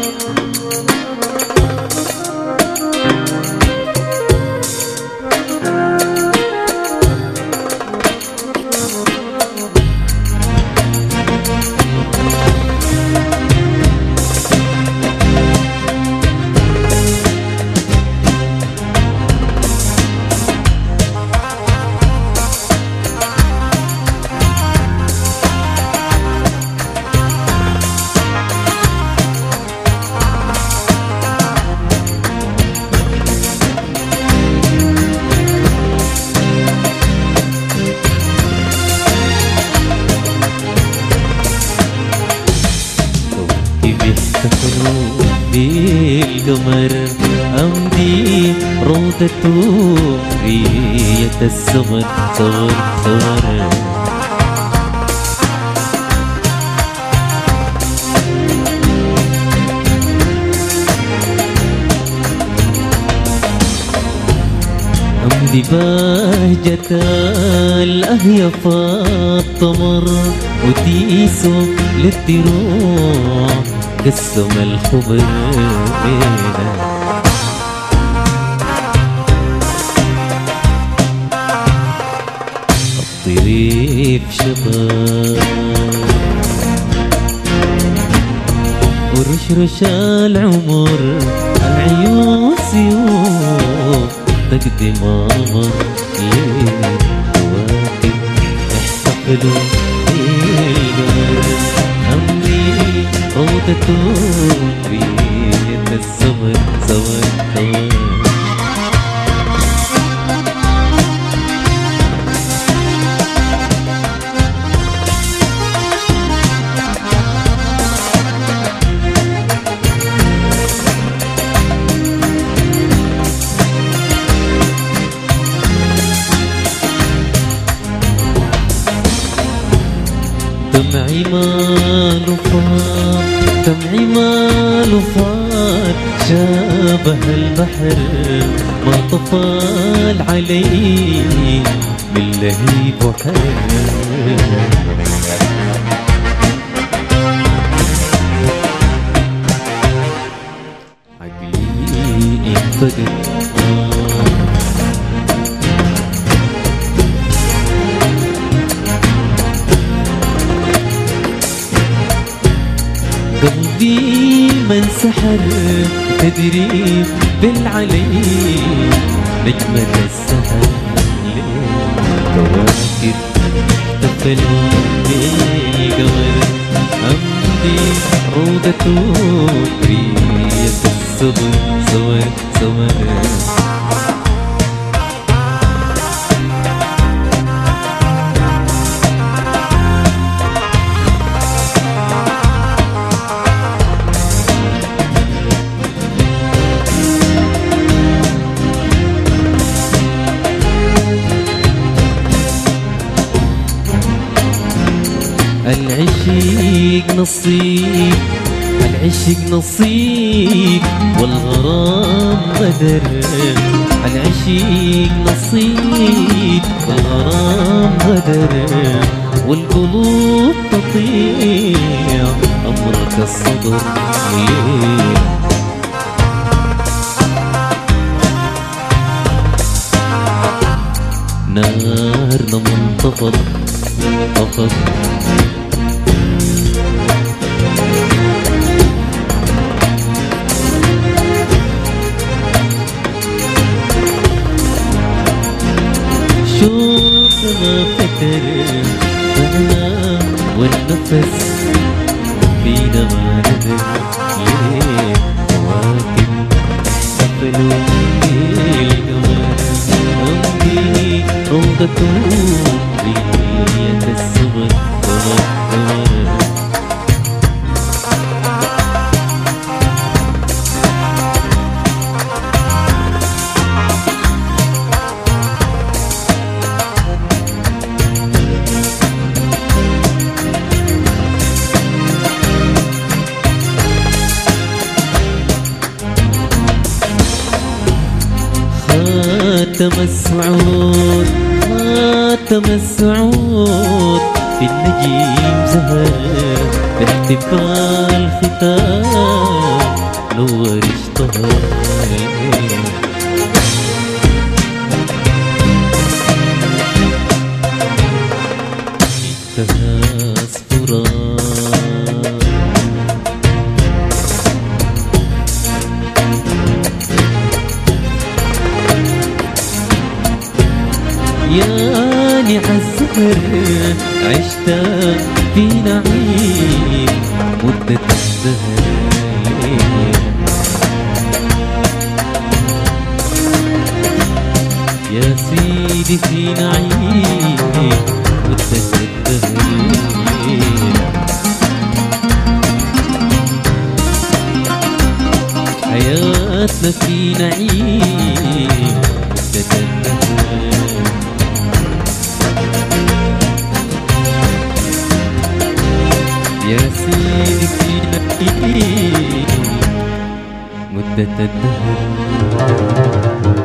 بالقمر أمضي روضته رية السمر صور صور أمضي بهجة الأهيف الطمر وديسو للدروع قسم الخبر بينا الطريف شطر ورشرش العمر العيون سيوف تقدم ماما ليل كواكب يحتفلوا بالقمر أمري روضته ريحة السمر سوا سوا دمعي ماله فات دمعي ماله فات شابه البحر ما طفال علي من لهيب وحر عقلي انفقد قلبي ما انسحر تدري بالعلي نجمة السهر كواكب احتفلوا بالقمر أمضي روضته رية الصبر صور صور العشق نصيب العشق نصيب والغرام غدر العشق نصيب والغرام غدر والقلوب تطيع أمرك الصبر نارنا منتفض فقط شوف ما فتر أنا والنفس فينا ما ندر ليه كواكب احتفلوا بالقمر أمضي روضته رية الصبر قمر قمر خاتم السعود خاتم السعود في النجيم زهر باحتفال ختام نور اشتهر انتهى اصفرار ياني عالزهر عشت في نعيم مدة الزهر يا سيدي في نعيم مدة الدهر حياتنا في نعيم مدة الدهر يا سيدي في نعيم مدة الدهر